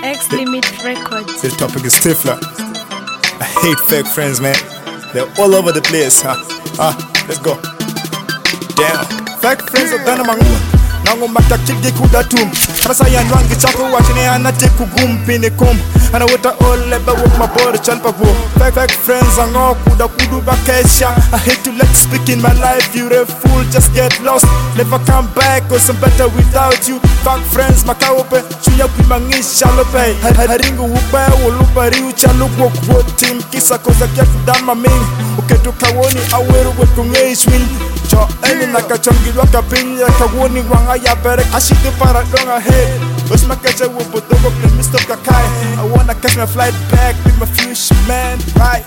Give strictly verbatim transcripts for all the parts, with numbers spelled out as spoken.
X Limit Records. This topic is Stifler. I hate fake friends, man. They're all over the place, huh? Ah, let's go. Damn. Fake friends are done among you. Nango matakigi kudatum. Trasa yan wangi chako wachine anate kugumpini kum. Ana wata ole ba wuk mabore chalpa wo. Fake fake friends ango kuda kudu bakesha. I hate to let you speak in my life. You're a fool, just get lost. Never come back, cause I'm better without you. Fake friends makaope, chuya kumangisha lope. Haringu upe, ulupa riu chaluk wok team. Kisa koza kia kudama ming. Uketu kawoni aweru wekunge win. Cho eni nakachongilwa kapinyi ya kawoni wanga ya berek. Ashiki para donga head. Where's my catcher with Bodogo and Mister Kakai? I wanna catch my flight back with my future man, right?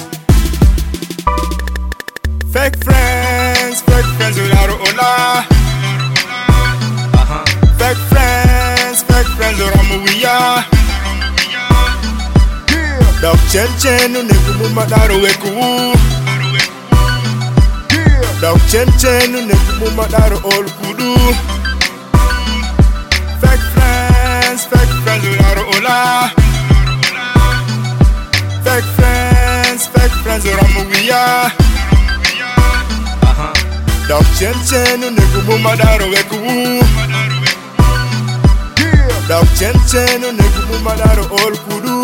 Fake friends, fake friends without a hola. Uh-huh. Fake friends, fake friends without a muya. Dog chen chen no negu muma daro weku. Dog chen chen no negu muma daro all kudu. Fake friends, fake friends without a hola. Fake friends, fake friends without a muya. Dog chen chen no negu muma daro weku. Dog chen chen no negu muma daro all kudu.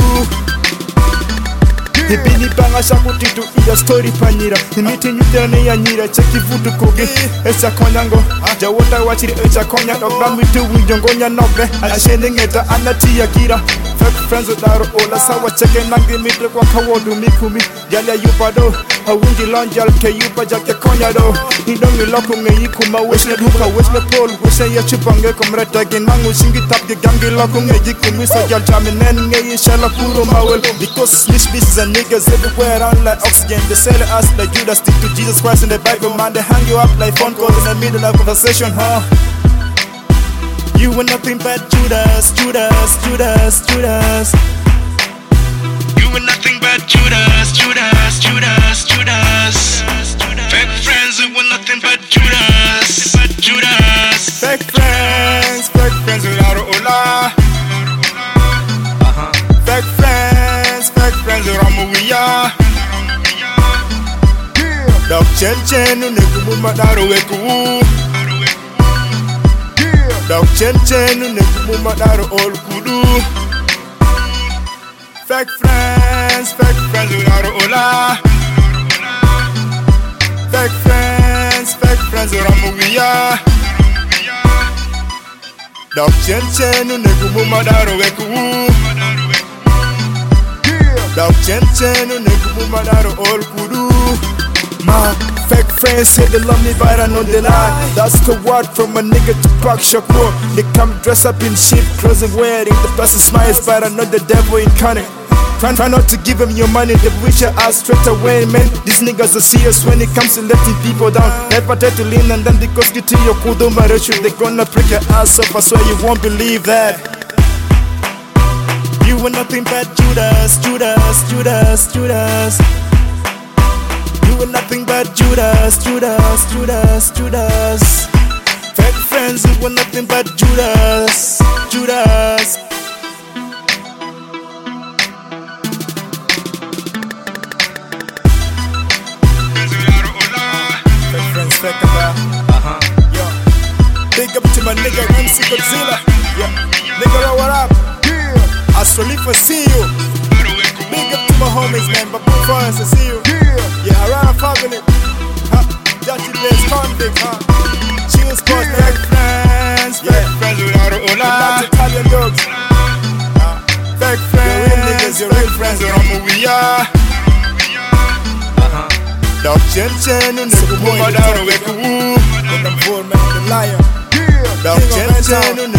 Hibini banga shaku titu iya story panyira. Nimiti nyutene ya nyira cheki vutu kogi. Echa konyango jawota wachiri echa konya. Dogba mitu winjongonya nobe. Ashende ngeta anati ya gira. Fake friends without a hola. Sawa cheke nangi mitre kwa kawodu mikumi. Yale yupa do Hawundi lonjal ke yupa jake konya do. Nidongi loko nge yikuma. Wesle duka wesle pol. Wesle ya chupange komreta gen mangu shingi tap ge gangi loko nge yikumi. So jal jaminen nge yishala puro mawel. Because this bitches and niggas everywhere around like oxygen. They sell us like Judas. Stick to Jesus Christ in the Bible, man. They hang you up like phone calls in the middle of conversation, huh? You were nothing but Judas, Judas, Judas, Judas. You were nothing but Judas, Judas, Judas, Judas. Fake friends, you were nothing but Judas, but Judas. Fake friends, fake friends without a hola. Uh-huh. Fake friends, fake friends without a muya. Dog chen chen no negu muma daro weku. Dog chen chen no negu muma daro all kudu. Fake friends, fake friends without a hola. Fake friends, fake friends without a muya. Dog chen chen no negu muma daro weku. Dog chen chen no negu muma daro all kudu. My fake friends say they love me but I know they lie. That's the word from a nigga to Park Shakur. They come dress up in shit clothes and wearing the person smiles but I know the devil incarnate. Try, try not to give them your money, they wish your ass straight away, man. These niggas are serious when it comes to letting people down. Never try to lean and then because get to your kudo marriage, they gonna break your ass up. I swear you won't believe that. You were nothing but Judas, Judas, Judas, Judas. You were nothing but Judas, Judas, Judas, Judas. Fake friends, you were nothing but Judas, Judas. Fake friends, fake about. Uh-huh. Yo. Big up to my nigga M C Godzilla. Yeah. Nigga, what up? Yeah. I solely for see you. Big up to my homies, man. But before I see you. Yeah, around family. Huh? Dirty Blaze convict, huh? Chills for fake friends. Fake friends without a hola. Not Italian dogs. Uh, fake friends. Your real niggas, your real friends. Without a muya. Uh-huh. Dog chen chen no negu muma daro weku. With them four men, the lion. Dog chen chen no